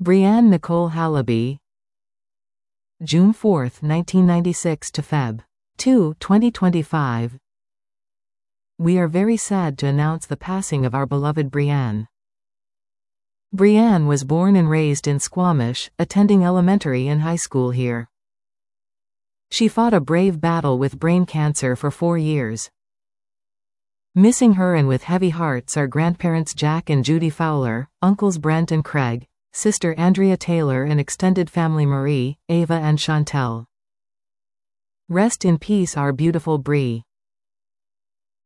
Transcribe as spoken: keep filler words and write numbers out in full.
Brianne Nicole Hallaby, June fourth, nineteen ninety-six to February second, twenty twenty-five. We are very sad to announce the passing of our beloved Brianne. Brianne was born and raised in Squamish, attending elementary and high school here. She fought a brave battle with brain cancer for four years. Missing her and with heavy hearts are grandparents Jack and Judy Fowler, uncles Brent and Craig, sister Andrea Taylor and extended family Marie, Ava and Chantel. Rest in peace our beautiful Brie.